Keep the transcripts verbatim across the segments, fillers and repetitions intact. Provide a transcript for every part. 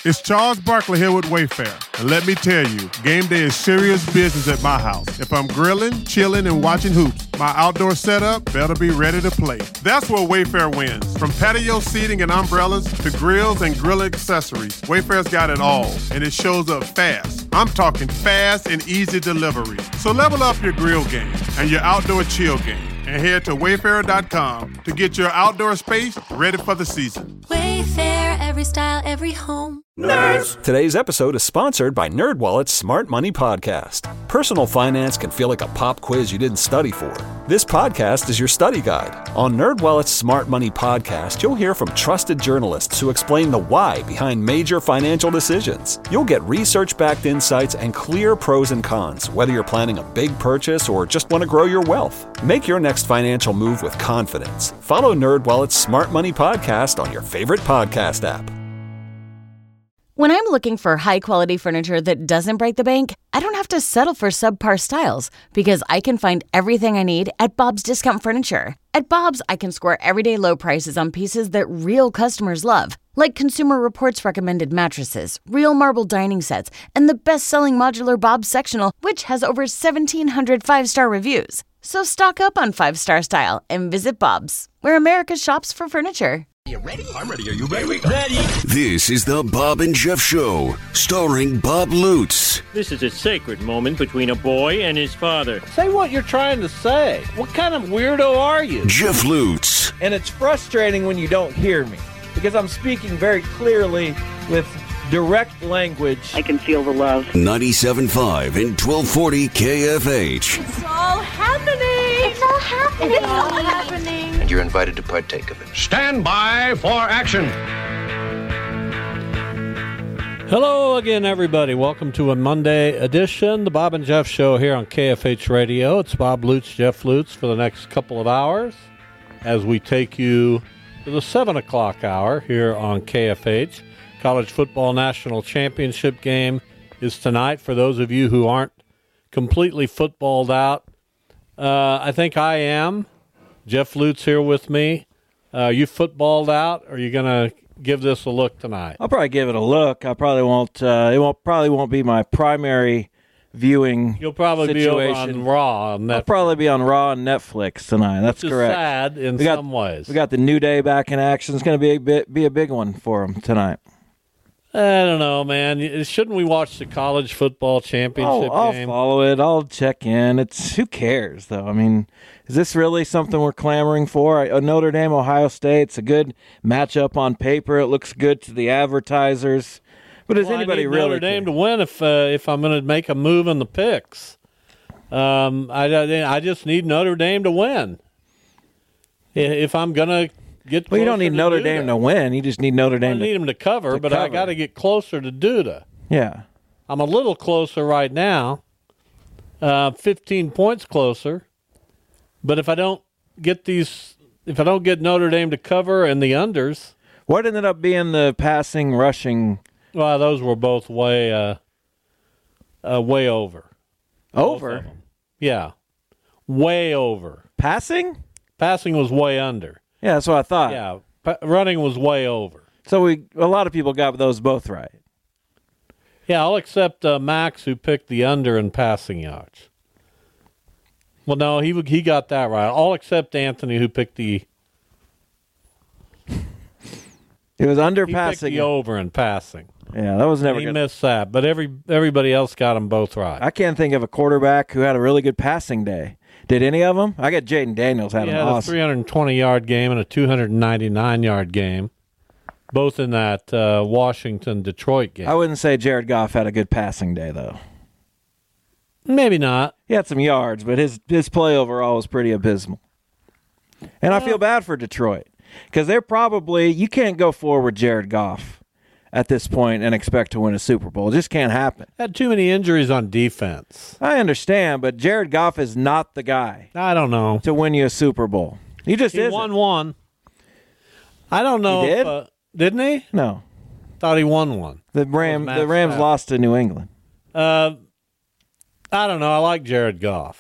It's Charles Barkley here with Wayfair. And let me tell you, game day is serious business at my house. If I'm grilling, chilling, and watching hoops, my outdoor setup better be ready to play. That's where Wayfair wins. From patio seating and umbrellas to grills and grill accessories, Wayfair's got it all, and it shows up fast. I'm talking fast and easy delivery. So level up your grill game and your outdoor chill game, and head to wayfair dot com to get your outdoor space ready for the season. Wayfair, every style, every home. Nerds! Today's episode is sponsored by NerdWallet's Smart Money Podcast. Personal finance can feel like a pop quiz you didn't study for. This podcast is your study guide. On NerdWallet's Smart Money Podcast, you'll hear from trusted journalists who explain the why behind major financial decisions. You'll get research-backed insights and clear pros and cons, whether you're planning a big purchase or just want to grow your wealth. Make your next financial move with confidence. Follow NerdWallet's Smart Money Podcast on your favorite podcast app. When I'm looking for high-quality furniture that doesn't break the bank, I don't have to settle for subpar styles because I can find everything I need at Bob's Discount Furniture. At Bob's, I can score everyday low prices on pieces that real customers love, like Consumer Reports recommended mattresses, real marble dining sets, and the best-selling modular Bob's Sectional, which has over seventeen hundred five-star reviews. So stock up on five-star style and visit Bob's, where America shops for furniture. You ready? I'm ready. Are you ready? Ready. This is the Bob and Jeff Show, starring Bob Lutz. This is a sacred moment between a boy and his father. Say what you're trying to say. What kind of weirdo are you? Jeff Lutz. And it's frustrating when you don't hear me, because I'm speaking very clearly with direct language. I can feel the love. ninety-seven point five and twelve forty K F H. It's all happening. It's all happening. It's all happening. And you're invited to partake of it. Stand by for action. Hello again, everybody. Welcome to a Monday edition, the Bob and Jeff Show here on K F H Radio. It's Bob Lutz, Jeff Lutz for the next couple of hours as we take you to the seven o'clock hour here on K F H. College Football National Championship game is tonight. For those of you who aren't completely footballed out, uh, I think I am. Jeff Lutz here with me. Uh, you footballed out? Or are you going to give this a look tonight? I'll probably give it a look. I probably won't. Uh, it won't probably won't be my primary viewing. You'll probably situation. be over on Raw. On I'll probably be on Raw and Netflix tonight. That's Which is correct. Sad in we got, some ways. We got the New Day back in action. It's going to be a bit, be a big one for them tonight. I don't know, man. Shouldn't we watch the college football championship I'll, I'll game? I'll follow it. I'll check in. It's who cares, though? I mean, is this really something we're clamoring for? I, Notre Dame, Ohio State. It's a good matchup on paper. It looks good to the advertisers. But does well, anybody I need really Notre Dame care? to win if uh, if I'm going to make a move in the picks? Um, I I just need Notre Dame to win. If I'm going to. Get well, you don't need Notre Duda. Dame to win. You just need Notre Dame I need to them to cover, to but cover. I got to get closer to Duda. Yeah. I'm a little closer right now, uh, fifteen points closer. But if I don't get these, if I don't get Notre Dame to cover and the unders. What ended up being the passing, rushing? Well, those were both way, uh, uh, way over. Over? Yeah. Way over. Passing? Passing was way under. Yeah, that's what I thought. Yeah, pa- running was way over. So we a lot of people got those both right. Yeah, I'll accept uh, Max, who picked the under in passing yards. Well, no, he he got that right. I'll accept Anthony, who picked the. It was under he passing. Picked the over in passing. Yeah, that was never. He good. missed that, but every everybody else got them both right. I can't think of a quarterback who had a really good passing day. Did any of them? I got Jaden Daniels had he an had awesome. a three hundred twenty yard game and a two hundred ninety-nine yard game, both in that uh, Washington-Detroit game. I wouldn't say Jared Goff had a good passing day, though. Maybe not. He had some yards, but his, his play overall was pretty abysmal. And well, I feel bad for Detroit because they're probably – you can't go forward Jared Goff at this point and expect to win a Super Bowl. It just can't happen. Had too many injuries on defense. I understand, but Jared Goff is not the guy. I don't know. To win you a Super Bowl. He just he isn't. won one. I don't know. He did? If, uh, didn't he? No. Thought he won one. The Ram, the Rams Stafford. lost to New England. Uh, I don't know. I like Jared Goff.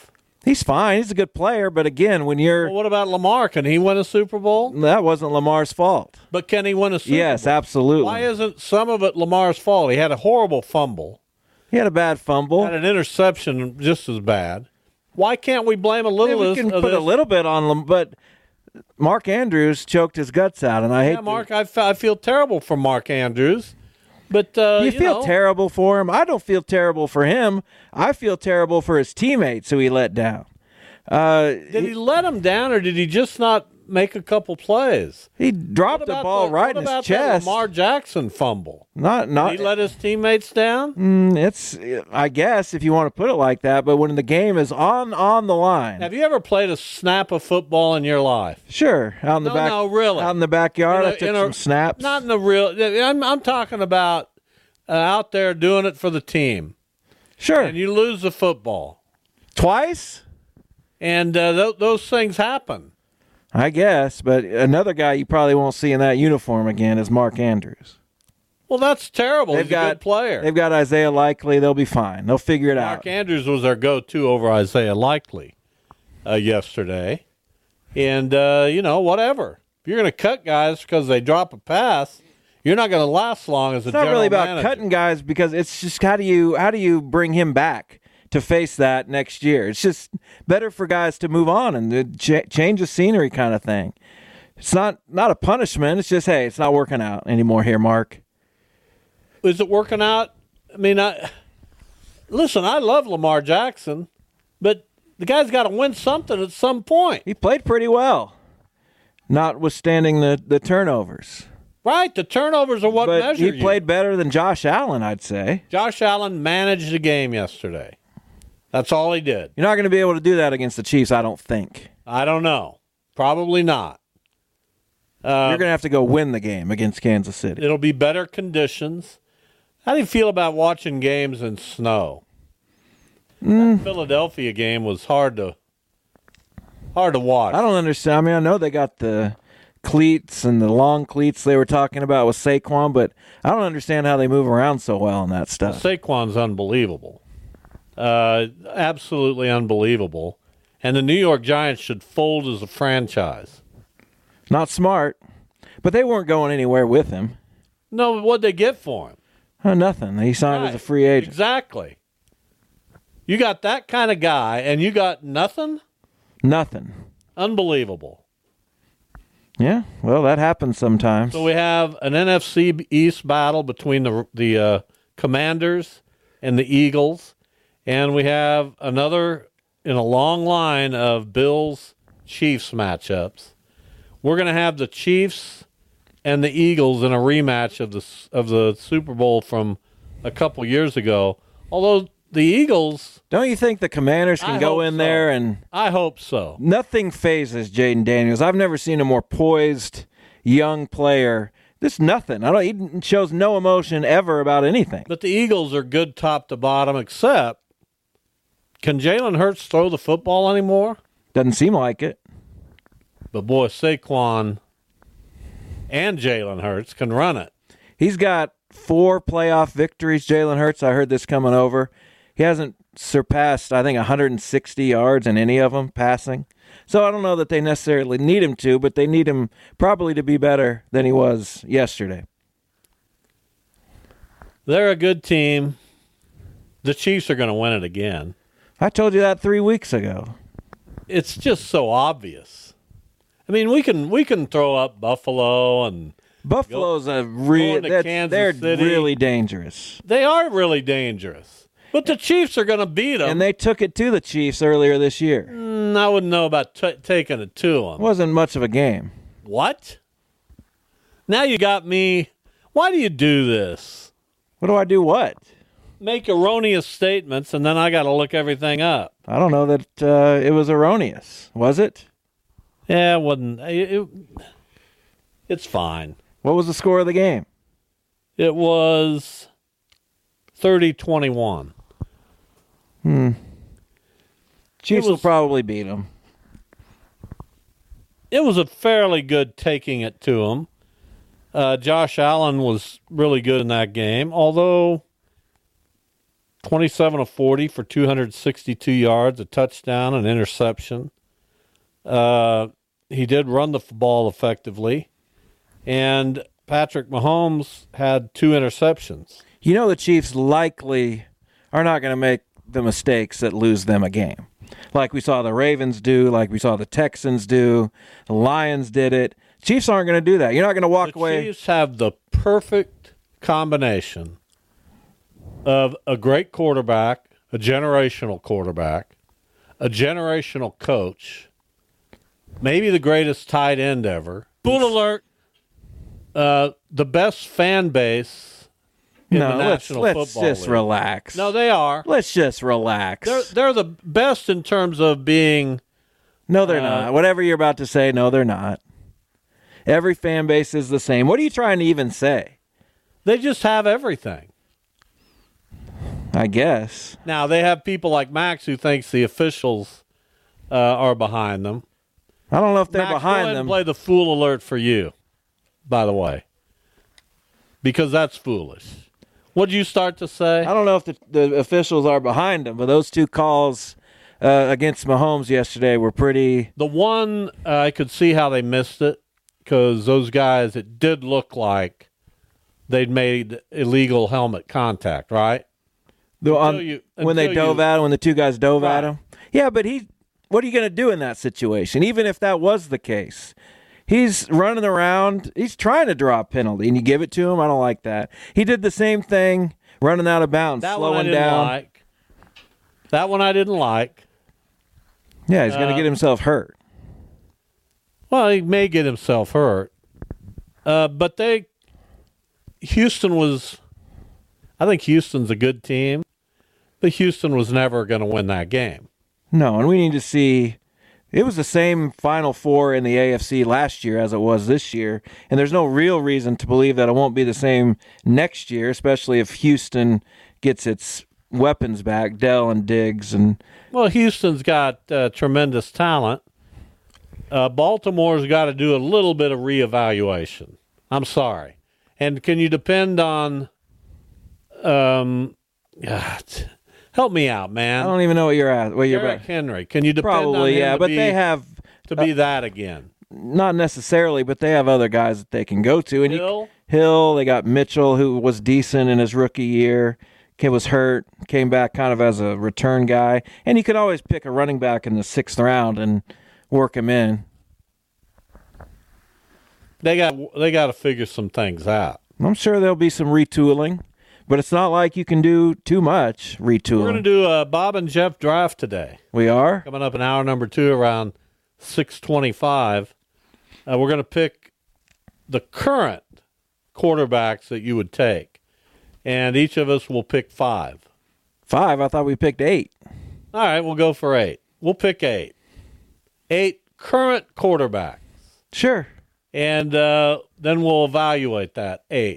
He's fine. He's a good player, but again, when you're Well, what about Lamar? Can he win a Super Bowl? that wasn't Lamar's fault. But can he win a Super Yes, Bowl? absolutely. Why isn't some of it Lamar's fault? He had a horrible fumble. He had a bad fumble. Had an interception just as bad. Why can't we blame a little Yeah, we of can this? put a little bit on Lam- but Mark Andrews choked his guts out, and I hate. Yeah, Mark, I, fe- I feel terrible for Mark Andrews. But uh, Do you, you feel know, terrible for him? I don't feel terrible for him. I feel terrible for his teammates who he let down. Uh, Did he let him down, or did he just not make a couple plays? He dropped the ball the, right what in his about chest. That Lamar Jackson fumble? Not, not. Did he let his teammates down? Mm, it's, I guess, if you want to put it like that. But when the game is on on the line, Have you ever played a snap of football in your life? sure, out in the No, back, no, really. out in the backyard, In a- I took in a- some snaps. Not in the real. I'm, I'm talking about uh, out there doing it for the team. Sure, And you lose the football, twice. and uh, th- those things happen. I guess, but another guy you probably won't see in that uniform again is Mark Andrews. Well, that's terrible. They've He's got a good player. They've got Isaiah Likely. They'll be fine. They'll figure it Mark out. Andrews was our go-to over Isaiah Likely uh, yesterday. And, uh, you know, whatever. If you're going to cut guys because they drop a pass, you're not going to last long as a It's not general really about manager. cutting guys because it's just how do you how do you bring him back to face that next year? It's just better for guys to move on and to ch- change the scenery kind of thing. It's not not a punishment. It's just, hey, it's not working out anymore here, Mark. Is it working out? I mean, I listen, I love Lamar Jackson, but the guy's got to win something at some point. He played pretty well, notwithstanding the, the turnovers. Right, the turnovers are what But measure he you. played better than Josh Allen, I'd say. Josh Allen managed the game yesterday. That's all he did. You're not going to be able to do that against the Chiefs, I don't think. I don't know. Probably not. Uh, You're going to have to go win the game against Kansas City. It'll be better conditions. How do you feel about watching games in snow? Mm. That Philadelphia game was hard to hard to watch. I don't understand. I mean, I know they got the cleats and the long cleats they were talking about with Saquon, but I don't understand how they move around so well in that stuff. Saquon's unbelievable. Uh, absolutely unbelievable. And the New York Giants should fold as a franchise. Not smart, but they weren't going anywhere with him. No, what'd they get for him? Oh, nothing. He signed Right. as a free agent. Exactly. You got that kind of guy, and you got nothing? Nothing. Unbelievable. Yeah, well, that happens sometimes. So we have an N F C East battle between the the uh, Commanders and the Eagles, and we have another in a long line of Bills-Chiefs matchups. We're going to have the Chiefs and the Eagles in a rematch of the of the Super Bowl from a couple years ago. Although the Eagles, don't you think the Commanders can I go hope in so. there and I hope so. nothing phases Jaden Daniels? I've never seen a more poised young player. This nothing. I don't. He shows no emotion ever about anything. But the Eagles are good top to bottom, except can Jalen Hurts throw the football anymore? Doesn't seem like it. But boy, Saquon and Jalen Hurts can run it. He's got four playoff victories, Jalen Hurts. I heard this coming over. He hasn't surpassed, I think, one hundred sixty yards in any of them passing. So I don't know that they necessarily need him to, but they need him probably to be better than he was yesterday. They're a good team. The Chiefs are going to win it again. I told you that three weeks ago. It's just so obvious. I mean, we can we can throw up Buffalo and Buffalo's a real. going to Kansas They're City. really dangerous. They are really dangerous. But the Chiefs are going to beat them. And they took it to the Chiefs earlier this year. Mm, I wouldn't know about t- taking it to them. It wasn't much of a game. What? Now you got me. Why do you do this? What do I do? What? Make erroneous statements, and then I got to look everything up. I don't know that uh, it was erroneous. Was it? Yeah, it wasn't. It, it, it's fine. What was the score of the game? It was thirty twenty-one. Hmm. Chiefs was- will probably beat them. It was a fairly good taking it to him. Uh, Josh Allen was really good in that game, although twenty-seven of forty for two hundred sixty-two yards, a touchdown, an interception. Uh, he did run the ball effectively. And Patrick Mahomes had two interceptions. You know the Chiefs likely are not going to make the mistakes that lose them a game. Like we saw the Ravens do, like we saw the Texans do, the Lions did it. Chiefs aren't going to do that. You're not going to walk the away. The Chiefs have the perfect combination of a great quarterback, a generational quarterback, a generational coach, maybe the greatest tight end ever. Full alert, uh, the best fan base in no, the National let's, let's Football just League. relax. No, they are. Let's just relax. They're, they're the best in terms of being... No, they're uh, not. Whatever you're about to say, no, they're not. Every fan base is the same. What are you trying to even say? They just have everything. I guess. Now, they have people like Max who thinks the officials uh, are behind them. I don't know if they're Max, behind go ahead them. And play the fool alert for you, by the way, because that's foolish. What did you start to say? I don't know if the, the officials are behind them, but those two calls uh, against Mahomes yesterday were pretty... The one, uh, I could see how they missed it, because those guys, it did look like they'd made illegal helmet contact, right? The, on, you, when they dove you, at him, when the two guys dove right. at him? Yeah, but he... What are you going to do in that situation, even if that was the case? He's running around. He's trying to draw a penalty, and you give it to him? I don't like that. He did the same thing, running out of bounds, that slowing one I didn't down. Like. That one I didn't like. Yeah, he's going to uh, get himself hurt. Well, he may get himself hurt. Uh, but they, Houston was, I think Houston's a good team, but Houston was never going to win that game. No, and we need to see... It was the same Final Four in the A F C last year as it was this year, and there's no real reason to believe that it won't be the same next year, especially if Houston gets its weapons back, Dell and Diggs. And well, Houston's got uh, tremendous talent. Uh, Baltimore's got to do a little bit of reevaluation. I'm sorry. And can you depend on... Um, God, help me out, man. I don't even know what you're at. What you're Derrick about. Henry. Can you depend Probably, on him yeah, to but be, they have to be uh, that again? Not necessarily, but they have other guys that they can go to. And Hill? You, Hill, they got Mitchell, who was decent in his rookie year, was hurt, came back kind of as a return guy. And you could always pick a running back in the sixth round and work him in. They got they got to figure some things out. I'm sure there'll be some retooling. But it's not like you can do too much retooling. We're going to do a Bob and Jeff draft today. We are? Coming up in hour number two around six twenty-five. Uh, we're going to pick the current quarterbacks that you would take. And each of us will pick five. Five? I thought we picked eight. All right, we'll go for eight. We'll pick eight. Eight current quarterbacks. Sure. And uh, then we'll evaluate that eight.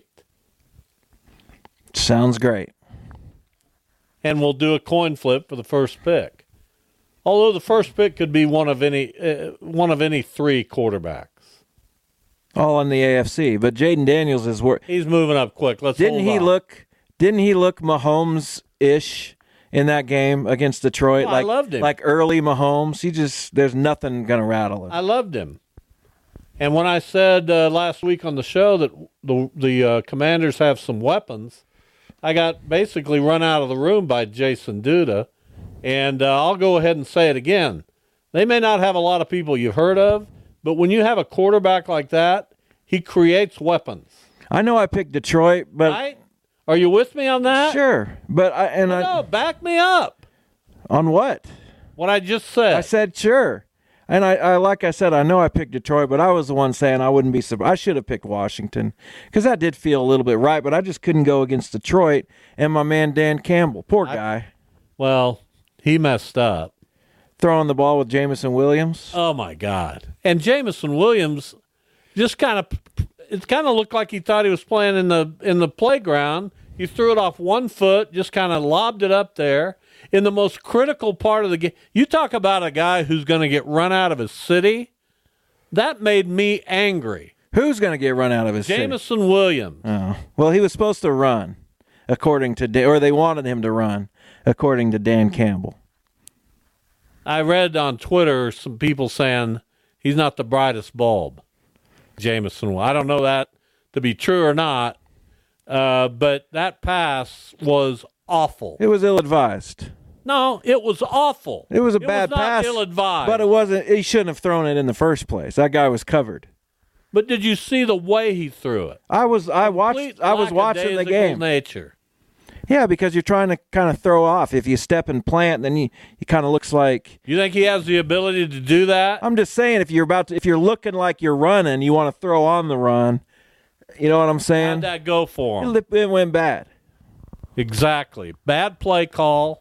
Sounds great. And we'll do a coin flip for the first pick. Although the first pick could be one of any uh, one of any three quarterbacks. All in the A F C, but Jaden Daniels is wor- He's moving up quick. Let's Didn't hold he on. look didn't he look Mahomes-ish in that game against Detroit? Oh, like, I loved him. Like early Mahomes. He just there's nothing going to rattle him. I loved him. And when I said uh, last week on the show that the the uh, Commanders have some weapons, I got basically run out of the room by Jason Duda, and uh, I'll go ahead and say it again. They may not have a lot of people you've heard of, but when you have a quarterback like that, he creates weapons. I know I picked Detroit, but right? Are you with me on that? Sure, but I and no, I no, back me up. On what? What I just said. I said sure. And I, I, like I said, I know I picked Detroit, but I was the one saying I wouldn't be surprised. I should have picked Washington because that did feel a little bit right, but I just couldn't go against Detroit and my man Dan Campbell. Poor guy. I, well, he messed up. Throwing the ball with Jameson Williams. Oh, my God. And Jameson Williams just kind of, it kind of looked like he thought he was playing in the in the playground. He threw it off one foot, just kind of lobbed it up there. In the most critical part of the game, you talk about a guy who's going to get run out of his city. That made me angry. Who's going to get run out of his Jameson city? Williams. Oh. Well, he was supposed to run. according to Dan, or they wanted him to run, according to Dan Campbell. I read on Twitter some people saying he's not the brightest bulb, Jameson. I don't know that to be true or not, uh, but that pass was awful. It was ill-advised. No, it was awful. It was a it bad was not pass, ill-advised. but it wasn't. He shouldn't have thrown it in the first place. That guy was covered. But did you see the way he threw it? I was. I Complete watched. I was watching the game. Nature. Yeah, because you're trying to kind of throw off. If you step and plant, then you it kind of looks like. You think he has the ability to do that? I'm just saying, if you're about to, if you're looking like you're running, you want to throw on the run. You know what I'm saying? How'd that go for him? It, it went bad. Exactly. Bad play call.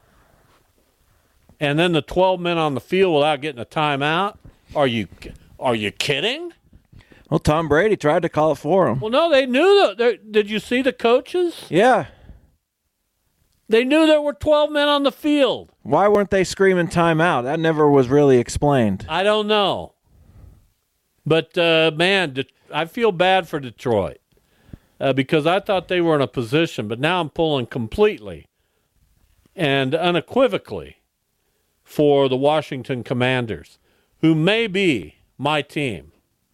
And then the twelve men on the field without getting a timeout. Are you are you kidding? Well, Tom Brady tried to call it for him. Well, no, they knew that. Did you see the coaches? Yeah. They knew there were twelve men on the field. Why weren't they screaming timeout? That never was really explained. I don't know. But, uh, man, De- I feel bad for Detroit uh, because I thought they were in a position, but now I'm pulling completely and unequivocally for the Washington Commanders, who may be my team.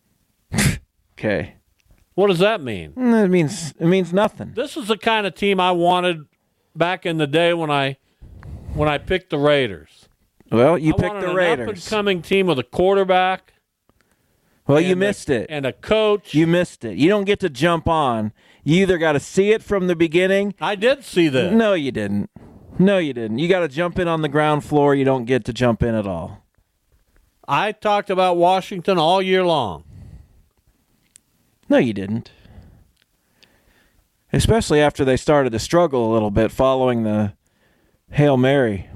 Okay. What does that mean? It means it means nothing. This is the kind of team I wanted back in the day when I when I picked the Raiders. Well, you I picked wanted the an Raiders. up-and-coming team with a quarterback. Well, you and missed a, it. And a coach. You missed it. You don't get to jump on. You either got to see it from the beginning. I did see that. No, you didn't. No, you didn't. You got to jump in on the ground floor. You don't get to jump in at all. I talked about Washington all year long. No, you didn't. Especially after they started to struggle a little bit following the Hail Mary.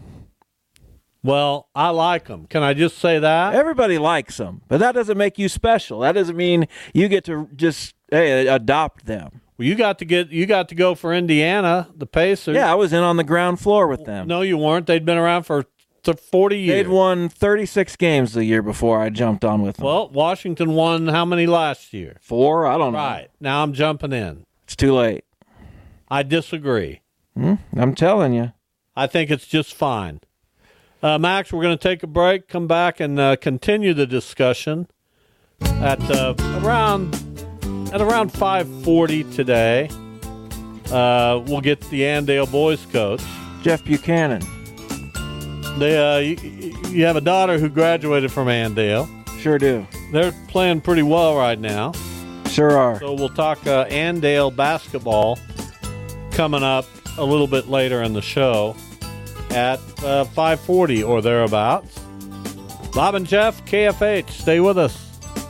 Well, I like them. Can I just say that? Everybody likes them, but that doesn't make you special. That doesn't mean you get to just hey adopt them. Well, you got to get you got to go for Indiana, the Pacers. Yeah, I was in on the ground floor with them. No, you weren't. They'd been around for forty years. They'd won thirty-six games the year before I jumped on with them. Well, Washington won how many last year? Four? I don't know. Right. Now I'm jumping in. It's too late. I disagree. Hmm? I'm telling you. I think it's just fine. Uh, Max, we're going to take a break, come back, and uh, continue the discussion at uh, around at around five forty today. Uh, we'll get the Andale boys coach, Jeff Buchanan. They, uh, you, you have a daughter who graduated from Andale. Sure do. They're playing pretty well right now. Sure are. So we'll talk uh, Andale basketball coming up a little bit later in the show at uh, five forty or thereabouts. Bob and Jeff, K F H, stay with us.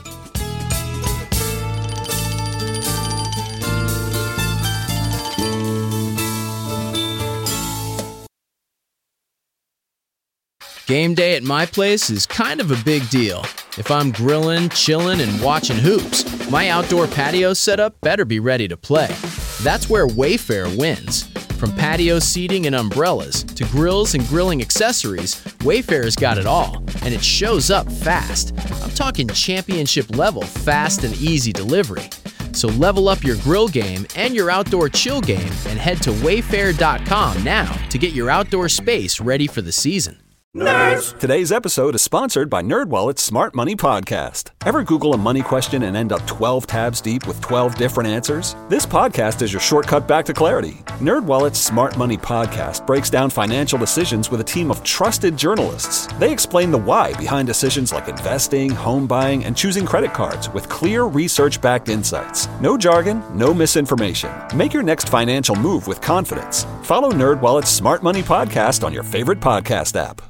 Game day at my place is kind of a big deal. If I'm grilling, chilling, and watching hoops, my outdoor patio setup better be ready to play. That's where Wayfair wins. From patio seating and umbrellas to grills and grilling accessories, Wayfair's got it all, and it shows up fast. I'm talking championship level fast and easy delivery. So level up your grill game and your outdoor chill game and head to wayfair dot com now to get your outdoor space ready for the season. Nerds! Today's episode is sponsored by NerdWallet's Smart Money Podcast. Ever Google a money question and end up twelve tabs deep with twelve different answers? This podcast is your shortcut back to clarity. NerdWallet's Smart Money Podcast breaks down financial decisions with a team of trusted journalists. They explain the why behind decisions like investing, home buying, and choosing credit cards with clear research-backed insights. No jargon, no misinformation. Make your next financial move with confidence. Follow NerdWallet's Smart Money Podcast on your favorite podcast app.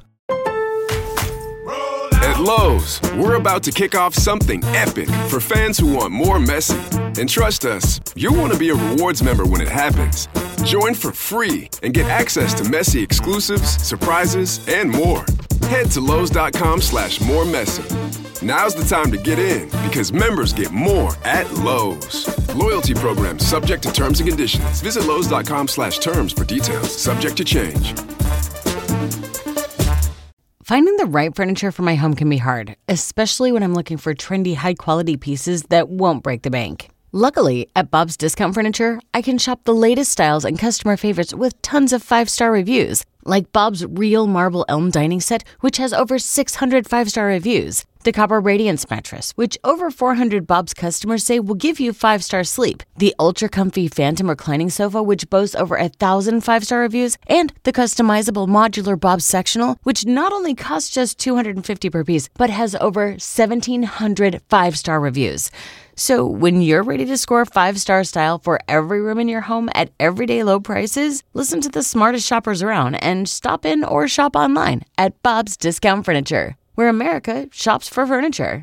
At Lowe's, we're about to kick off something epic for fans who want more Messi. And trust us, you'll want to be a rewards member when it happens. Join for free and get access to Messi exclusives, surprises, and more. Head to Lowe's.com slash more Messi. Now's the time to get in because members get more at Lowe's. Loyalty program subject to terms and conditions. Visit Lowe's.com slash terms for details. Subject to change. Finding the right furniture for my home can be hard, especially when I'm looking for trendy, high-quality pieces that won't break the bank. Luckily, at Bob's Discount Furniture, I can shop the latest styles and customer favorites with tons of five-star reviews, like Bob's Real Marble Elm Dining Set, which has over six hundred five-star reviews. The Copper Radiance Mattress, which over four hundred Bob's customers say will give you five-star sleep. The Ultra Comfy Phantom Reclining Sofa, which boasts over one thousand five-star reviews. And the customizable modular Bob's Sectional, which not only costs just two hundred fifty dollars per piece, but has over seventeen hundred five-star reviews. So when you're ready to score five-star style for every room in your home at everyday low prices, listen to the smartest shoppers around and stop in or shop online at Bob's Discount Furniture, where America shops for furniture.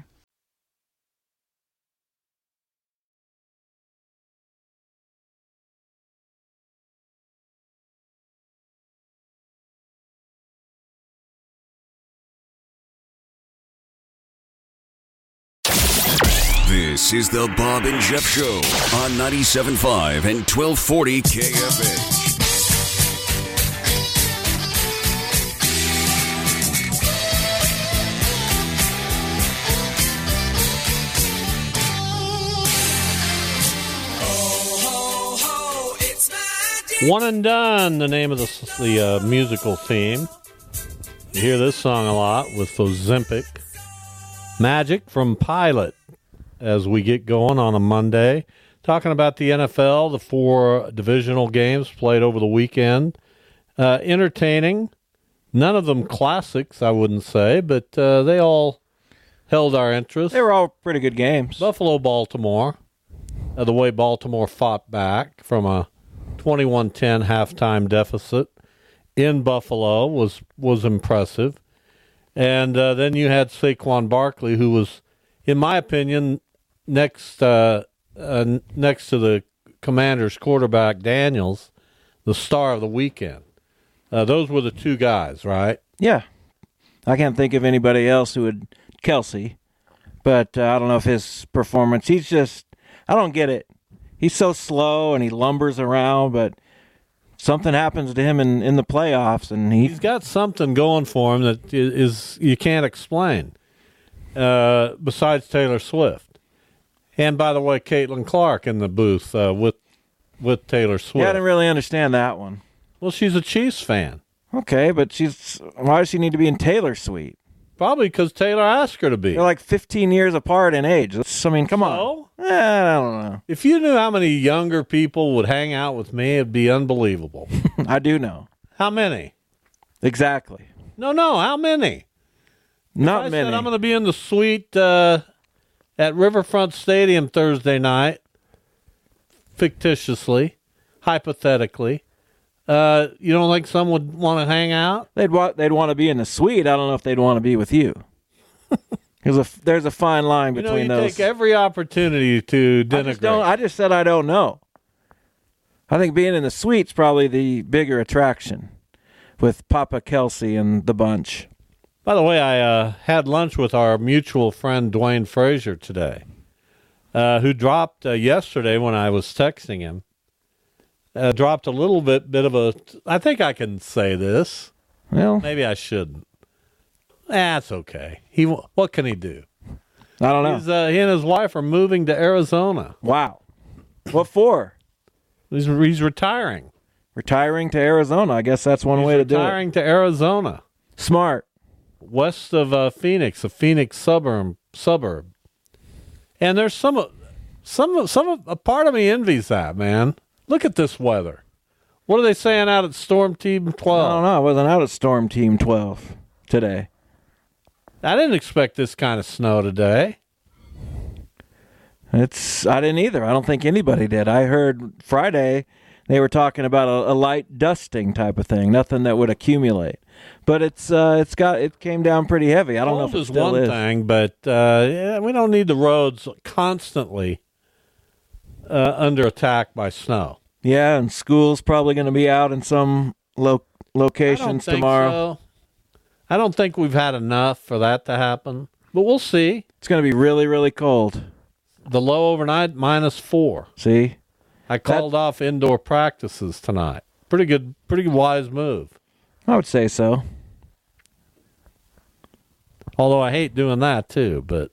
This is the Bob and Jeff Show on ninety-seven point five and twelve forty K F H. One and Done, the name of the, the uh, musical theme. You hear this song a lot with Ozempic. Magic from Pilot as we get going on a Monday. Talking about the N F L, the four divisional games played over the weekend. Uh, entertaining. None of them classics, I wouldn't say, but uh, they all held our interest. They were all pretty good games. Buffalo, Baltimore. Uh, the way Baltimore fought back from a twenty-one ten halftime deficit in Buffalo was was impressive. And uh, then you had Saquon Barkley, who was, in my opinion, next uh, uh, next to the Commanders quarterback Daniels, the star of the weekend. Uh, those were the two guys, right? Yeah. I can't think of anybody else who would, Kelsey, but uh, I don't know if his performance, he's just, I don't get it. He's so slow and he lumbers around, but something happens to him in, in the playoffs, and he, he's got something going for him that is, is you can't explain. Uh, besides Taylor Swift, and by the way, Caitlin Clark in the booth uh, with with Taylor Swift. Yeah, I didn't really understand that one. Well, she's a Chiefs fan. Okay, but she's why does she need to be in Taylor Suite? Probably because Taylor asked her to be. They're like fifteen years apart in age. I mean, come so? on. Eh, I don't know. If you knew how many younger people would hang out with me, it'd be unbelievable. I do know. How many? Exactly. No, no, how many? Not if I many. Said I'm going to be in the suite uh, at Riverfront Stadium Thursday night, fictitiously, hypothetically. Uh, you don't think some would want to hang out? They'd want they'd want to be in the suite. I don't know if they'd want to be with you. There's a there's a fine line you between know, you those. take every opportunity to denigrate. I just, don't, I just said I don't know. I think being in the suite's probably the bigger attraction with Papa Kelsey and the bunch. By the way, I uh, had lunch with our mutual friend Dwayne Frazier today, uh, who dropped uh, yesterday when I was texting him. Uh, dropped a little bit, bit of a. I think I can say this. Well, maybe I shouldn't. That's okay. He, what can he do? I don't know. He's, uh, he and his wife are moving to Arizona. Wow. What for? He's he's retiring. Retiring to Arizona. I guess that's one he's way to do it. Retiring to Arizona. Smart. West of uh, Phoenix, a Phoenix suburb. Suburb. And there's some, some, some. A part of me envies that, man. Look at this weather. What are they saying out at Storm Team twelve? I don't know. I wasn't out at Storm Team twelve today. I didn't expect this kind of snow today. It's. I didn't either. I don't think anybody did. I heard Friday they were talking about a, a light dusting type of thing, nothing that would accumulate. But it's uh, it's got it came down pretty heavy. I don't Cold know if it is still one is. thing, but uh, yeah, we don't need the roads constantly uh, under attack by snow. Yeah, and school's probably going to be out in some lo- locations I don't think tomorrow. So. I don't think we've had enough for that to happen, but we'll see. It's going to be really, really cold. The low overnight, minus four. See? I called that, off indoor practices tonight. Pretty good, pretty wise move. I would say so. Although I hate doing that, too, but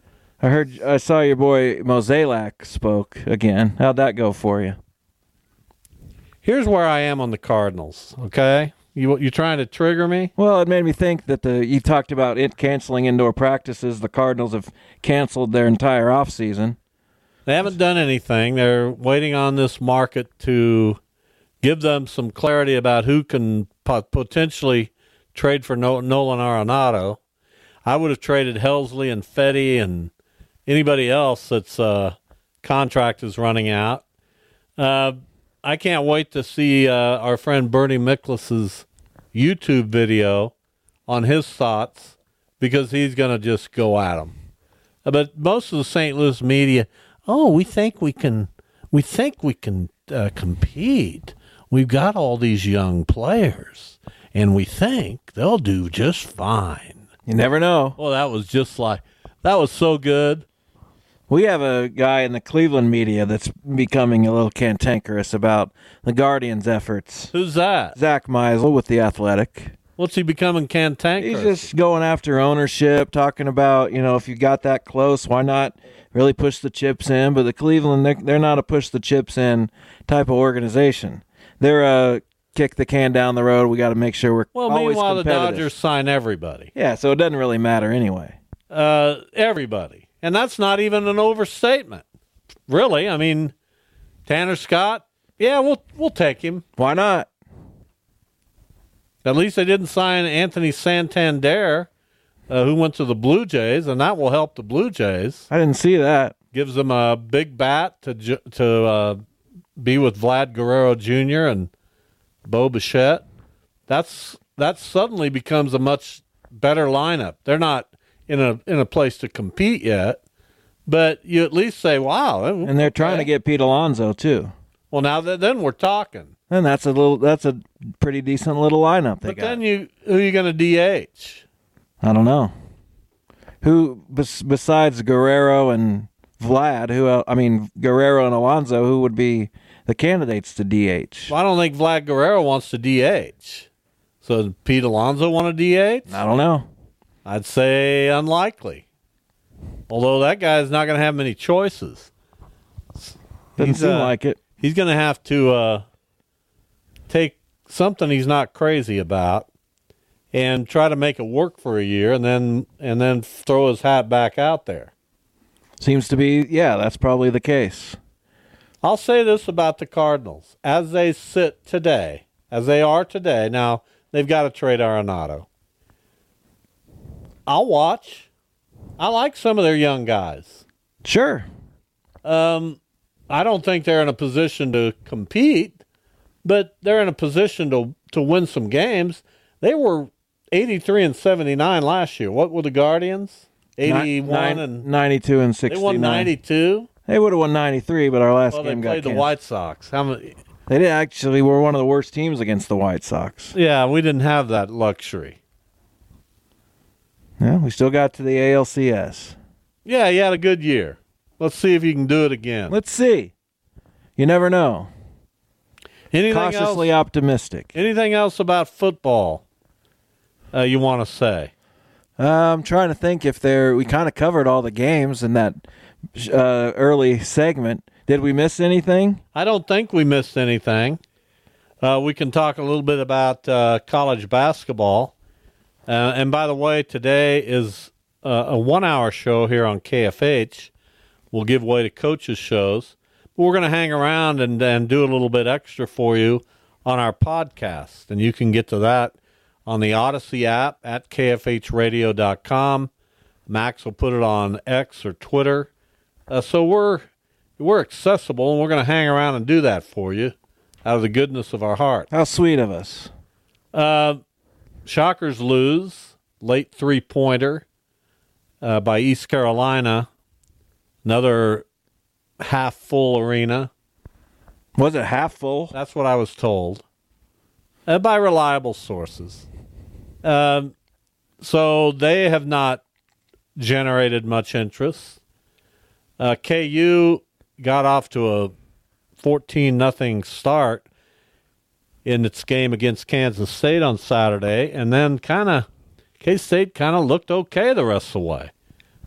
I heard, I saw your boy Mozeliak spoke again. How'd that go for you? Here's where I am on the Cardinals, okay? You you trying to trigger me? Well, it made me think that the you talked about it canceling indoor practices. The Cardinals have canceled their entire offseason. They haven't done anything. They're waiting on this market to give them some clarity about who can pot- potentially trade for no- Nolan Arenado. I would have traded Helsley and Fetty and anybody else that's uh, contract is running out. Uh, I can't wait to see uh, our friend Bernie Miklas's YouTube video on his thoughts because he's going to just go at them. But most of the Saint Louis media, oh, we think we can, we think we can uh, compete. We've got all these young players, and we think they'll do just fine. You never know. Well, that was just like, that was so good. We have a guy in the Cleveland media that's becoming a little cantankerous about the Guardians' efforts. Who's that? Zach Meisel with The Athletic. What's he becoming cantankerous? He's just going after ownership, talking about, you know, if you got that close, why not really push the chips in? But the Cleveland, they're, they're not a push the chips in type of organization. They're a kick the can down the road. We got to make sure we're well, always meanwhile, the competitive. Dodgers sign everybody. Yeah, so it doesn't really matter anyway. Uh, everybody. And that's not even an overstatement. Really, I mean, Tanner Scott, yeah, we'll we'll take him. Why not? At least they didn't sign Anthony Santander, uh, who went to the Blue Jays, and that will help the Blue Jays. I didn't see that. Gives them a big bat to ju- to uh, be with Vlad Guerrero Junior and Bo Bichette. That's that suddenly becomes a much better lineup. They're not in a in a place to compete yet, but you at least say, wow. And they're trying okay. to get Pete Alonso, too. Well, now that, then we're talking. And that's a little that's a pretty decent little lineup they but got. Then you who are you going to D H? I don't know. Who, bes- besides Guerrero and Vlad, who el- I mean, Guerrero and Alonso, who would be the candidates to D H? Well, I don't think Vlad Guerrero wants to D H. So does Pete Alonso want to D H? I don't know. I'd say unlikely. Although that guy's not going to have many choices. Doesn't he's, seem uh, like it. He's going to have to uh, take something he's not crazy about and try to make it work for a year and then and then throw his hat back out there. Seems to be, yeah, that's probably the case. I'll say this about the Cardinals. As they sit today, as they are today, now they've got to trade Arenado. I'll watch. I like some of their young guys. Sure. Um, I don't think they're in a position to compete, but they're in a position to to win some games. They were eighty-three and seventy-nine last year. What were the Guardians? eighty-one Nine, and ninety-two and sixty-nine. They won ninety-two. They would have won ninety-three, but our last well, game they got played canceled. the White Sox. How many? They did actually were one of the worst teams against the White Sox. Yeah, we didn't have that luxury. Yeah, we still got to the A L C S. Yeah, you had a good year. Let's see if you can do it again. Let's see. You never know. Anything Cautiously else, optimistic. Anything else about football uh, you want to say? Uh, I'm trying to think if there. We kind of covered all the games in that uh, early segment. Did we miss anything? I don't think we missed anything. Uh, we can talk a little bit about uh, college basketball. Uh, and by the way, today is uh, a one-hour show here on K F H. We'll give way to coaches' shows. But we're going to hang around and, and do a little bit extra for you on our podcast. And you can get to that on the Odyssey app at K F H radio dot com. Max will put it on X or Twitter. Uh, so we're we're accessible, and we're going to hang around and do that for you out of the goodness of our heart. How sweet of us. Uh, Shockers lose. Late three-pointer uh, by East Carolina. Another half-full arena. Was it half full? That's what I was told. Uh, by reliable sources. Um, so they have not generated much interest. Uh, K U got off to a fourteen nothing start in its game against Kansas State on Saturday, and then kind of K-State kind of looked okay the rest of the way.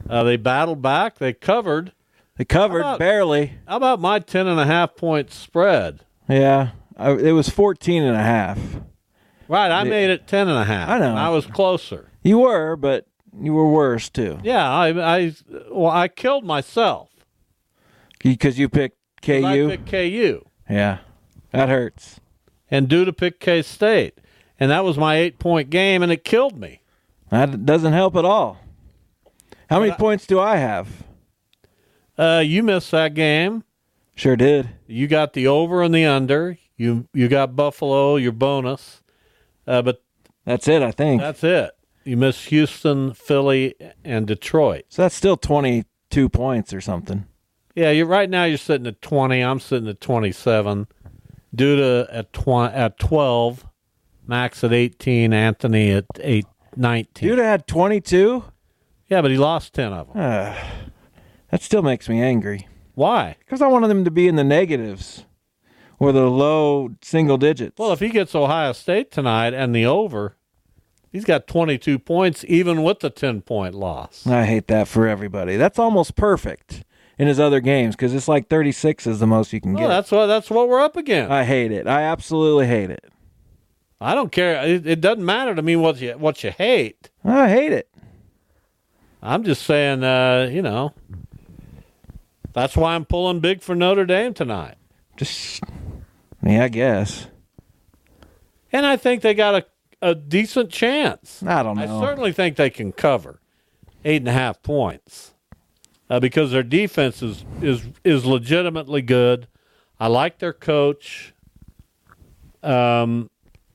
Uh, they battled back. They covered. They covered how about, barely. How about my ten and a half point spread? Yeah, I, it was fourteen and a half. Right, I it, made it ten and a half. I know. I was closer. You were, but you were worse too. Yeah, I, I well, I killed myself because you picked K U. I picked K U. Yeah, that hurts. And Duda picked K-State, and that was my eight point game, and it killed me. That doesn't help at all. How many I, points do I have? Uh, you missed that game. Sure did. You got the over and the under. You you got Buffalo, your bonus. Uh, but that's it, I think. That's it. You missed Houston, Philly, and Detroit. So that's still twenty-two points or something. Yeah, you're right now. You're sitting at twenty. I'm sitting at twenty-seven. Duda at tw- at twelve. Max at eighteen. Anthony at eight nineteen. Duda had twenty-two. Yeah, but he lost ten of them. Uh, that still makes me angry. Why? Because I wanted them to be in the negatives or the low single digits. Well, if he gets Ohio State tonight and the over, he's got twenty-two points even with the ten-point loss. I hate that for everybody. That's almost perfect in his other games because it's like thirty-six is the most you can well, get. That's what, that's what we're up against. I hate it. I absolutely hate it. I don't care. It, it doesn't matter to me what you, what you hate. I hate it. I'm just saying, uh, you know, that's why I'm pulling big for Notre Dame tonight. Just, yeah, I guess. And I think they got a, a decent chance. I don't know. I certainly think they can cover eight and a half points uh, because their defense is, is, is legitimately good. I like their coach. Um,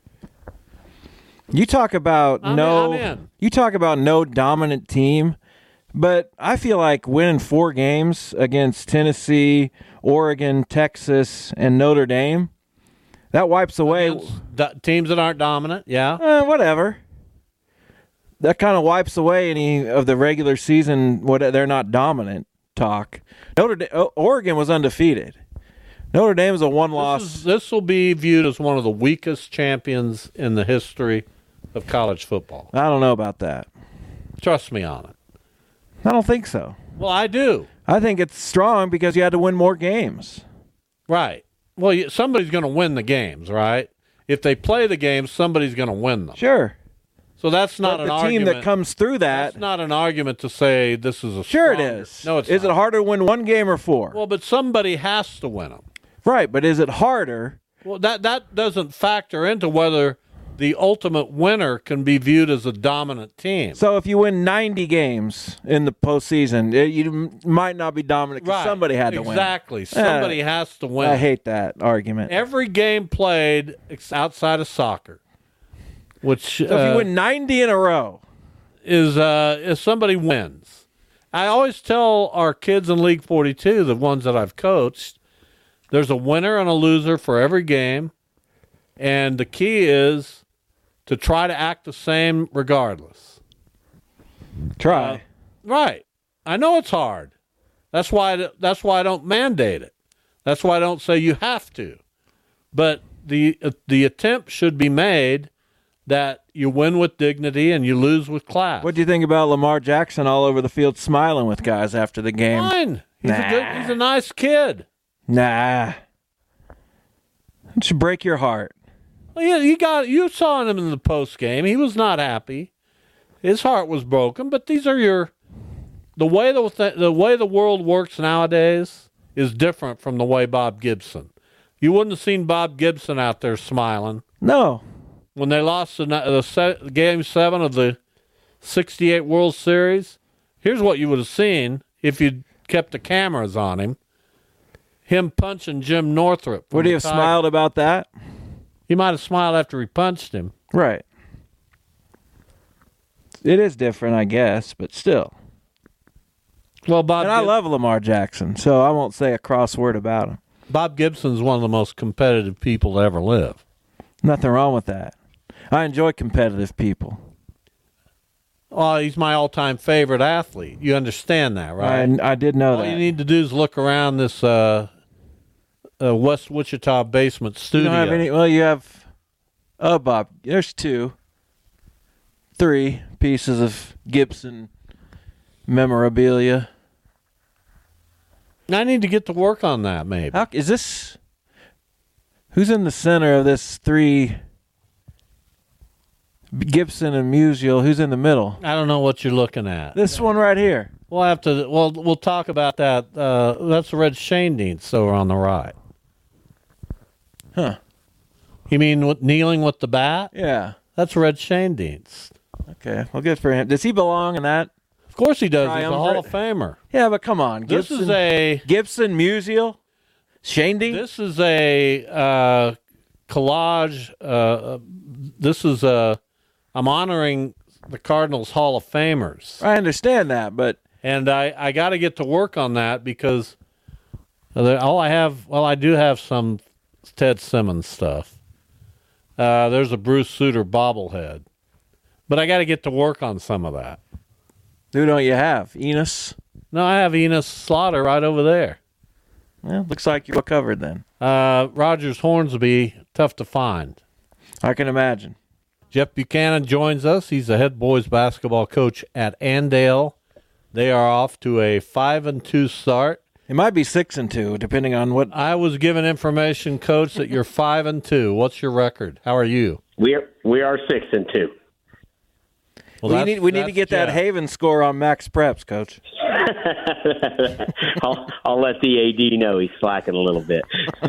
you talk about I'm no, in, I'm in. you talk about no dominant team. But I feel like winning four games against Tennessee, Oregon, Texas, and Notre Dame, that wipes away D- teams that aren't dominant. Yeah, eh, whatever. That kind of wipes away any of the regular season. What they're not dominant talk. Notre Dame, Oregon was undefeated. Notre Dame was a one-loss. This will be viewed as one of the weakest champions in the history of college football. I don't know about that. Trust me on it. I don't think so. Well, I do. I think it's strong because you had to win more games. Right. Well, somebody's going to win the games, right? If they play the games, somebody's going to win them. Sure. So that's not but an the argument. team that comes through that. That's not an argument to say this is a Sure stronger. it is. No, it's Is not. it harder to win one game or four? Well, but somebody has to win them. Right, but is it harder? Well, that, that doesn't factor into whether the ultimate winner can be viewed as a dominant team. So if you win ninety games in the postseason, you might not be dominant because right. somebody had to exactly. win. Exactly. Somebody uh, has to win. I hate that argument. Every game played outside of soccer, which so if uh, you win ninety in a row, is uh, is somebody wins. I always tell our kids in League forty-two, the ones that I've coached, there's a winner and a loser for every game, and the key is to try to act the same regardless. Try. Uh, right. I know it's hard. That's why I, that's why I don't mandate it. That's why I don't say you have to. But the uh, the attempt should be made that you win with dignity and you lose with class. What do you think about Lamar Jackson all over the field smiling with guys after the game? Fine. He's, nah. a good, he's a nice kid. Nah. It should break your heart. Well, yeah, you got you saw him in the post game. He was not happy. His heart was broken. But these are your the way the th- the way the world works nowadays is different from the way Bob Gibson. You wouldn't have seen Bob Gibson out there smiling. No. When they lost the, the se- game seven of the sixty-eight World Series, here's what you would have seen if you'd kept the cameras on him. Him punching Jim Northrup. Would he have Tigers. smiled about that? He might have smiled after he punched him. Right. It is different, I guess, but still. Well, Bob, and I Gib- love Lamar Jackson, so I won't say a cross word about him. Bob Gibson's one of the most competitive people to ever live. Nothing wrong with that. I enjoy competitive people. Oh, he's my all-time favorite athlete. You understand that, right? I, I did know all that. All you need to do is look around this uh, uh, West Wichita basement studio. You don't have any, well, you have, oh, Bob, there's two, three pieces of Gibson memorabilia. I need to get to work on that, maybe. How, is this... Who's in the center of this three... Gibson and Musial, who's in the middle? I don't know what you're looking at. This one right here. We'll have to. Well, we'll talk about that. Uh, that's Red Schoendienst over on the right. Huh? You mean with, kneeling with the bat? Yeah, that's Red Schoendienst. Okay, well, good for him. Does he belong in that? Of course he does. He's a Hall of Famer. Yeah, but come on, Gibson, this is a Gibson, Musial, Schoendienst. This is a uh, collage. Uh, this is a. I'm honoring the Cardinals Hall of Famers. I understand that, but... And I, I got to get to work on that because all I have... Well, I do have some Ted Simmons stuff. Uh, there's a Bruce Sutter bobblehead. But I got to get to work on some of that. Who don't you have? Enos? No, I have Enos Slaughter right over there. Well, looks like you're covered then. Uh, Rogers Hornsby, tough to find. I can imagine. Jeff Buchanan joins us. He's the head boys basketball coach at Andale. They are off to a five and two start. It might be six and two, depending on what. I was given information, Coach, that you're five and two. What's your record? How are you? We are we are six and two. Well, we need we need to get Jeff. that Haven score on Max Preps, Coach. I'll I'll let the A D know he's slacking a little bit.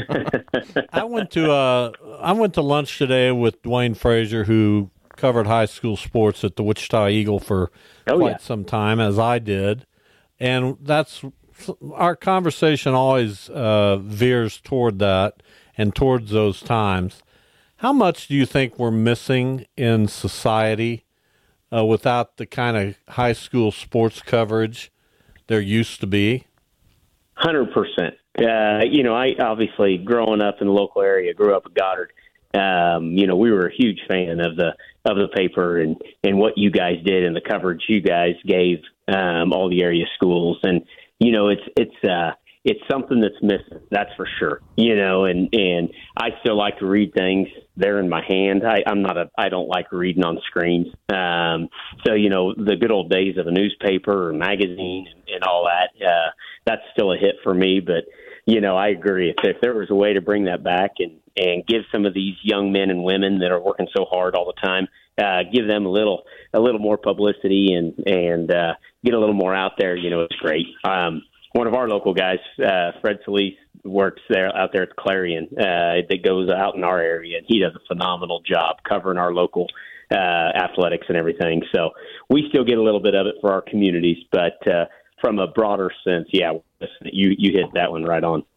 I went to uh I went to lunch today with Dwayne Frazier, who covered high school sports at the Wichita Eagle for oh, quite yeah. some time, as I did, and that's our conversation always uh, veers toward that and towards those times. How much do you think we're missing in society uh, without the kind of high school sports coverage there used to be? one hundred percent. Uh, you know, I obviously, growing up in the local area, grew up at Goddard. Um, you know, we were a huge fan of the of the paper and, and what you guys did and the coverage you guys gave um, all the area schools. And, you know, it's it's uh, it's something that's missing, that's for sure. You know, and, and I still like to read things there in my hand. I, I'm not a I don't like reading on screens. Um, so, you know, the good old days of a newspaper or magazine and, and all that, uh, that's still a hit for me. But, you know, I agree. If, if there was a way to bring that back and, and give some of these young men and women that are working so hard all the time, uh, give them a little a little more publicity and, and uh, get a little more out there, you know, it's great. Um, one of our local guys, uh, Fred Solis, works there out there at the Clarion uh, that goes out in our area, and he does a phenomenal job covering our local uh, athletics and everything. So we still get a little bit of it for our communities, but uh, from a broader sense, yeah, you, you hit that one right on.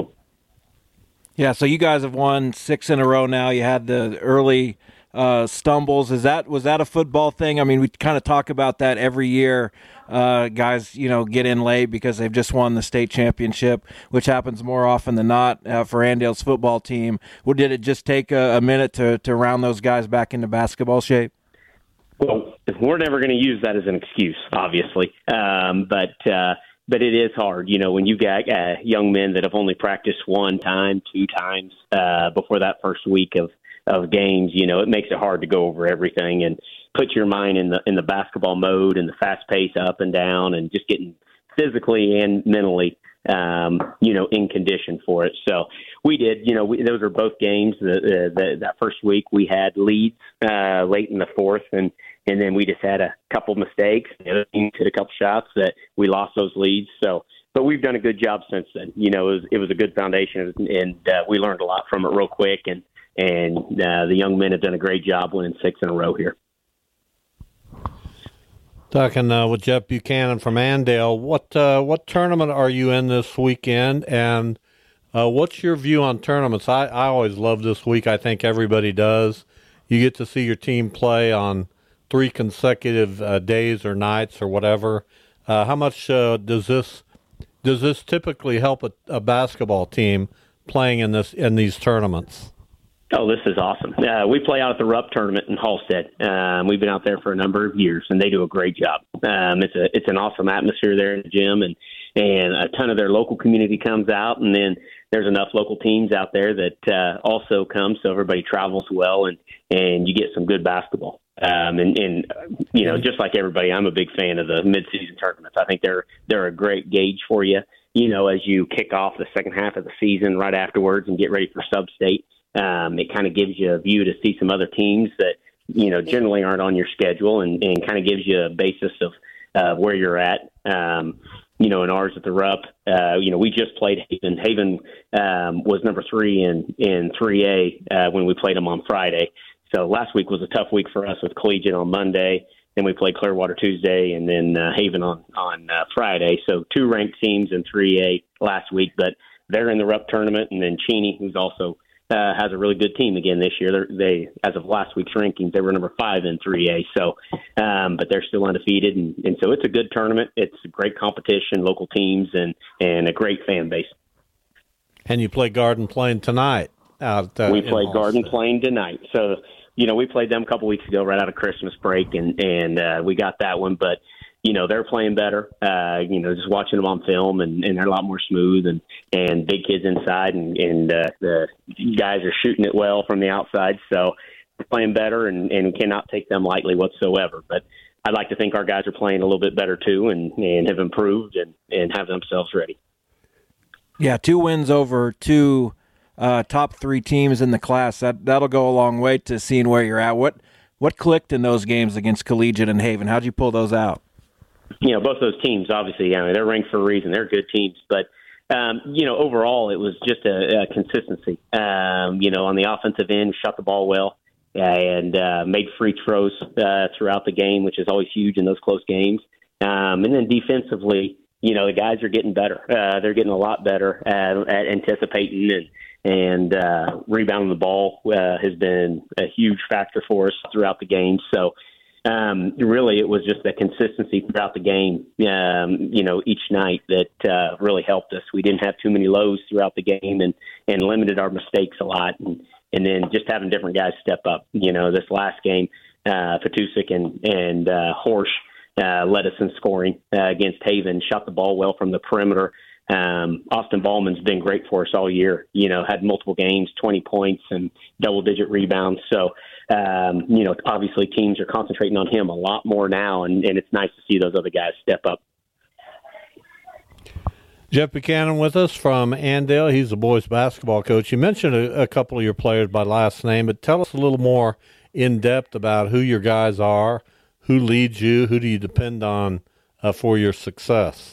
Yeah, so you guys have won six in a row now. You had the early uh, stumbles. Is that was that a football thing? I mean, we kind of talk about that every year. Uh, guys, you know, get in late because they've just won the state championship, which happens more often than not uh, for Andale's football team. Well, did it just take a, a minute to, to round those guys back into basketball shape? Well, we're never going to use that as an excuse, obviously, um, but. Uh, But it is hard, you know, when you've got uh, young men that have only practiced one time, two times uh, before that first week of, of games. You know, it makes it hard to go over everything and put your mind in the in the basketball mode and the fast pace up and down and just getting physically and mentally, um, you know, in condition for it. So we did, you know, we, those are both games. The, the, that first week we had leads uh, late in the fourth, and And then we just had a couple mistakes. The other team hit a couple shots that we lost those leads. So, but we've done a good job since then. You know, it was, it was a good foundation, and uh, we learned a lot from it real quick. And and uh, the young men have done a great job winning six in a row here. Talking uh, with Jeff Buchanan from Andale. What uh, what tournament are you in this weekend? And uh, what's your view on tournaments? I, I always love this week. I think everybody does. You get to see your team play on three consecutive uh, days or nights or whatever. Uh, how much uh, does this does this typically help a, a basketball team playing in this in these tournaments? Oh, this is awesome. Uh, we play out at the Rupp tournament in Halstead. Um, we've been out there for a number of years, and they do a great job. Um, it's a it's an awesome atmosphere there in the gym, and and a ton of their local community comes out, and then there's enough local teams out there that uh, also come, so everybody travels well, and, and you get some good basketball. Um, and, and, you know, just like everybody, I'm a big fan of the midseason tournaments. I think they're they're a great gauge for you, you know, as you kick off the second half of the season right afterwards and get ready for sub-state. Um, it kind of gives you a view to see some other teams that, you know, generally aren't on your schedule and, and kind of gives you a basis of uh, where you're at. Um, you know, in ours at the Rupp, uh, you know, we just played Haven. Haven um, was number three in, in three A uh, when we played them on Friday. So last week was a tough week for us with Collegiate on Monday. Then we played Clearwater Tuesday and then uh, Haven on, on uh, Friday. So two ranked teams in three A last week, but they're in the Rupp tournament. And then Cheney, who's also uh, has a really good team again this year. They're, they, as of last week's rankings, they were number five in three A. So, um, but they're still undefeated. And, and so it's a good tournament. It's a great competition, local teams, and, and a great fan base. And you play Garden Plain tonight. Out, uh, we play Garden Plain tonight. So, you know, we played them a couple weeks ago right out of Christmas break, and, and uh, we got that one. But, you know, they're playing better. Uh, you know, just watching them on film, and, and they're a lot more smooth and, and big kids inside, and, and uh, the guys are shooting it well from the outside. So we're playing better, and, and cannot take them lightly whatsoever. But I'd like to think our guys are playing a little bit better too, and, and have improved and, and have themselves ready. Yeah, two wins over two uh, top three teams in the class. That that'll go a long way to seeing where you're at. What what clicked in those games against Collegiate and Haven? How'd you pull those out? You know, both those teams, obviously, I mean, they're ranked for a reason. They're good teams, but um, you know, overall, it was just a, a consistency. Um, you know, on the offensive end, shot the ball well and uh, made free throws uh, throughout the game, which is always huge in those close games. Um, and then defensively, you know, the guys are getting better. Uh, they're getting a lot better at, at anticipating and and uh, rebounding the ball uh, has been a huge factor for us throughout the game. So, um, really, it was just the consistency throughout the game, um, you know, each night that uh, really helped us. We didn't have too many lows throughout the game and, and limited our mistakes a lot. And, and then just having different guys step up. You know, this last game, uh, Patusic and, and uh, Horsch uh, led us in scoring uh, against Haven, shot the ball well from the perimeter. Um, Austin Ballman's been great for us all year, you know, had multiple games, twenty points and double digit rebounds. So, um, you know, obviously teams are concentrating on him a lot more now, and, and it's nice to see those other guys step up. Jeff Buchanan with us from Andale. He's the boys basketball coach. You mentioned a, a couple of your players by last name, but tell us a little more in depth about who your guys are, who leads you, who do you depend on uh, for your success?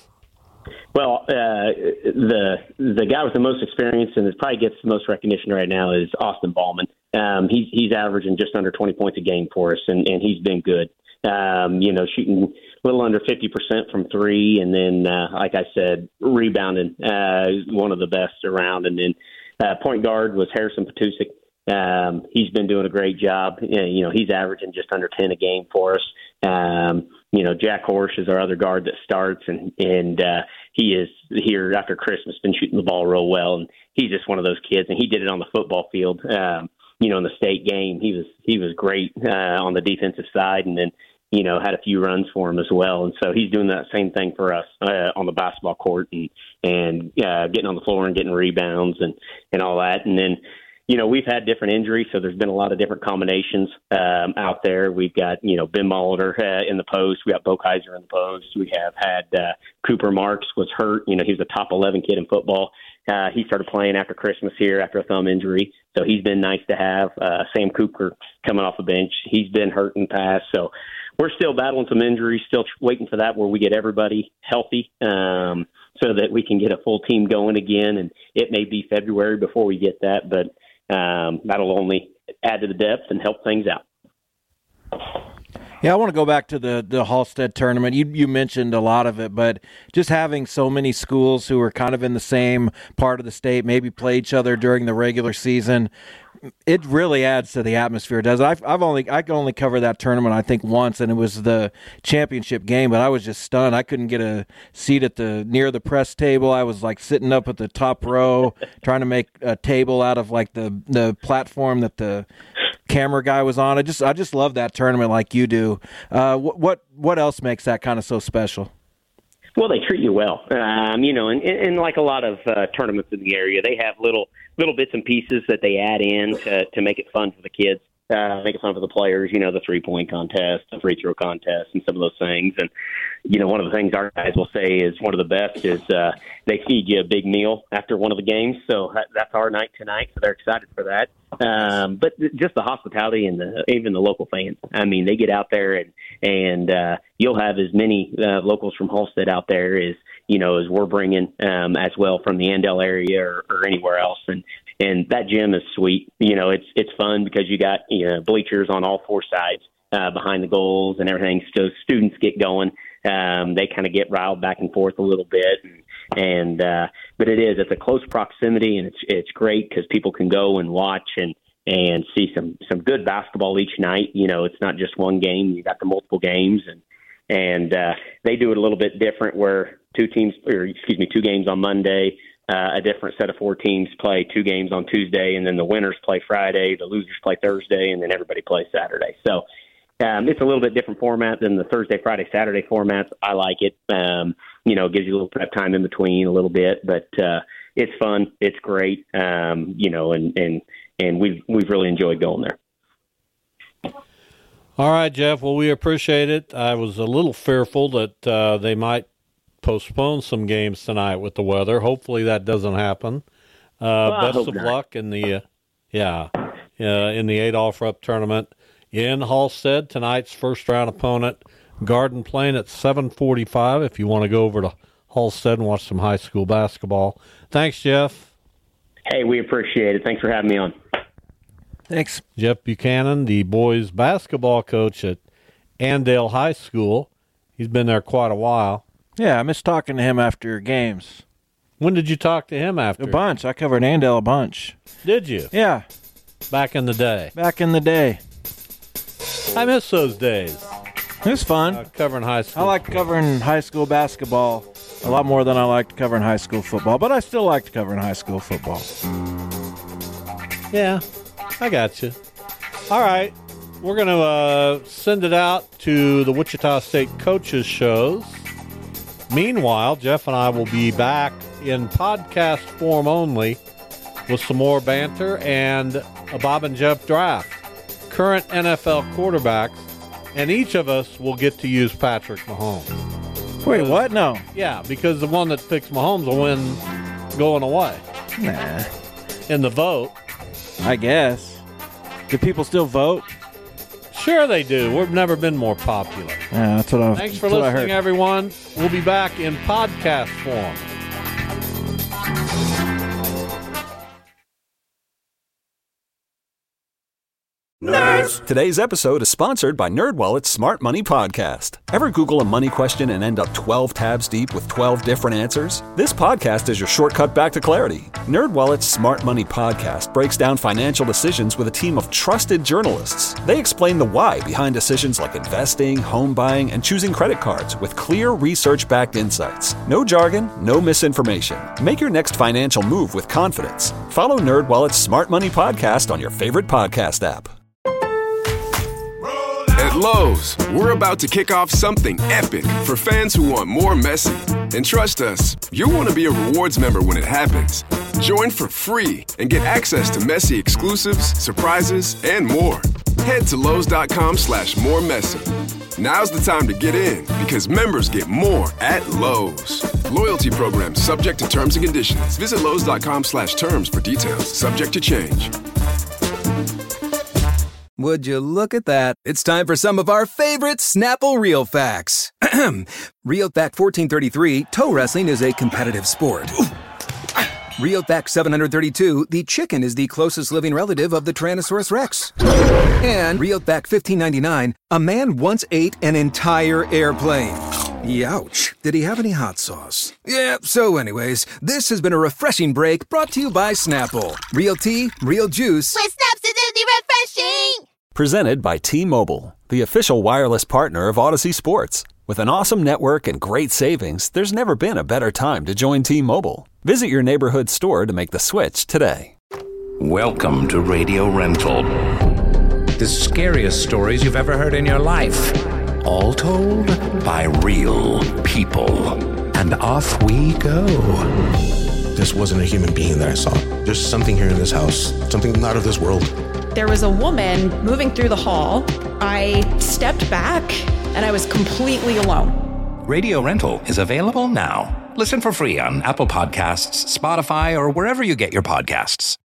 Well, uh, the the guy with the most experience and that probably gets the most recognition right now is Austin Ballman. Um, he's he's averaging just under twenty points a game for us, and, and he's been good. Um, you know, shooting a little under fifty percent from three, and then, uh, like I said, rebounding uh, one of the best around. And then uh, point guard was Harrison Patusic. Um, he's been doing a great job. You know, he's averaging just under ten a game for us. Um, you know, Jack Horsch is our other guard that starts, and, and uh, he is here after Christmas, been shooting the ball real well, and he's just one of those kids, and he did it on the football field. Um, you know, in the state game, he was he was great uh, on the defensive side, and then, you know, had a few runs for him as well. And so he's doing that same thing for us uh, on the basketball court and, and uh, getting on the floor and getting rebounds and, and all that. And then, you know, we've had different injuries, so there's been a lot of different combinations um, out there. We've got, you know, Ben Molitor uh, in the post. We got Bo Kaiser in the post. We have had uh, Cooper Marks was hurt. You know, he was a top eleven kid in football. Uh, he started playing after Christmas here after a thumb injury, so he's been nice to have. Uh, Sam Cooper coming off the bench. He's been hurt in the past, so we're still battling some injuries, still waiting for that where we get everybody healthy um, so that we can get a full team going again, and it may be February before we get that, but Um, that'll only add to the depth and help things out. Yeah, I want to go back to the, the Halstead tournament. You you mentioned a lot of it, but just having so many schools who are kind of in the same part of the state, maybe play each other during the regular season, it really adds to the atmosphere, does it? I've, I've only I could only cover that tournament I think once, and it was the championship game. But I was just stunned. I couldn't get a seat at the near the press table. I was like sitting up at the top row, trying to make a table out of like the the platform that the camera guy was on. I just I just love that tournament like you do. Uh, what what what else makes that kind of so special? Well, they treat you well, um, you know, and, and like a lot of uh, tournaments in the area, they have little little bits and pieces that they add in to, to make it fun for the kids. uh, making fun of the players, you know, the three-point contest, the free throw contest, and some of those things. And, you know, one of the things our guys will say is one of the best is uh, they feed you a big meal after one of the games. So that, that's our night tonight, so they're excited for that. Um, but just the hospitality and the, even the local fans. I mean, they get out there, and, and uh, you'll have as many uh, locals from Halstead out there as, you know, as we're bringing um, as well from the Andale area or, or anywhere else. And, and that gym is sweet. You know, it's it's fun because you got, you know, bleachers on all four sides uh, behind the goals and everything. So students get going. Um, they kind of get riled back and forth a little bit. And, and uh, but it is, it's a close proximity, and it's it's great because people can go and watch and, and see some, some good basketball each night. You know, it's not just one game. You got the multiple games, and and uh, they do it a little bit different where two teams, or excuse me, two games on Monday, uh, a different set of four teams play two games on Tuesday, and then the winners play Friday, the losers play Thursday, and then everybody plays Saturday. So um, it's a little bit different format than the Thursday, Friday, Saturday formats. I like it. Um, you know, it gives you a little prep time in between a little bit, but uh, it's fun. It's great. Um, you know, and, and, and we've, we've really enjoyed going there. All right, Jeff. Well, we appreciate it. I was a little fearful that uh, they might postpone some games tonight with the weather. Hopefully that doesn't happen. Uh, well, best of not. luck in the, uh, yeah, uh, in the Adolph Rupp tournament in Halstead. Tonight's first round opponent, Garden Plain at seven forty-five. If you want to go over to Halstead and watch some high school basketball. Thanks, Jeff. Hey, we appreciate it. Thanks for having me on. Thanks. Jeff Buchanan, the boys basketball coach at Andale High School. He's been there quite a while. Yeah, I miss talking to him after games. When did you talk to him after? A bunch. I covered Andale a bunch. Did you? Yeah. Back in the day. Back in the day. I miss those days. It was fun. Uh, covering high school. I like covering high school basketball a lot more than I liked covering high school football, but I still liked covering high school football. Yeah, I got you. All right. We're going to uh, send it out to the Wichita State coaches shows. Meanwhile, Jeff and I will be back in podcast form only with some more banter and a Bob and Jeff draft. Current N F L quarterbacks, and each of us will get to use Patrick Mahomes. Wait, what? No. Yeah, because the one that picks Mahomes will win going away. Nah. In the vote. I guess. Do people still vote? Sure they do. We've never been more popular. Yeah, that's what I Thanks for listening, everyone. We'll be back in podcast form. Nerds! Today's episode is sponsored by NerdWallet's Smart Money Podcast. Ever Google a money question and end up twelve tabs deep with twelve different answers? This podcast is your shortcut back to clarity. NerdWallet's Smart Money Podcast breaks down financial decisions with a team of trusted journalists. They explain the why behind decisions like investing, home buying, and choosing credit cards with clear research-backed insights. No jargon, no misinformation. Make your next financial move with confidence. Follow NerdWallet's Smart Money Podcast on your favorite podcast app. At Lowe's, we're about to kick off something epic for fans who want more Messi. And trust us, you'll want to be a rewards member when it happens. Join for free and get access to Messi exclusives, surprises, and more. Head to Lowe's.com slash more Messi. Now's the time to get in because members get more at Lowe's. Loyalty program subject to terms and conditions. Visit Lowe's.com slash terms for details. Subject to change. Would you look at that? It's time for some of our favorite Snapple Real Facts. Real Fact fourteen thirty-three, toe wrestling is a competitive sport. Real Fact seven thirty-two, the chicken is the closest living relative of the Tyrannosaurus Rex. And Real Fact fifteen ninety-nine, a man once ate an entire airplane. Youch. Did he have any hot sauce? Yeah, so anyways, this has been a refreshing break brought to you by Snapple. Real tea, real juice. With Snapsidity refreshing! Presented by T-Mobile, the official wireless partner of Odyssey Sports. With an awesome network and great savings, there's never been a better time to join T-Mobile. Visit your neighborhood store to make the switch today. Welcome to Radio Rental. The scariest stories you've ever heard in your life. All told by real people. And off we go. This wasn't a human being that I saw. There's something here in this house. Something not of this world. there was a woman moving through the hall. I stepped back and I was completely alone. Radio Rental is available now. Listen for free on Apple Podcasts, Spotify, or wherever you get your podcasts.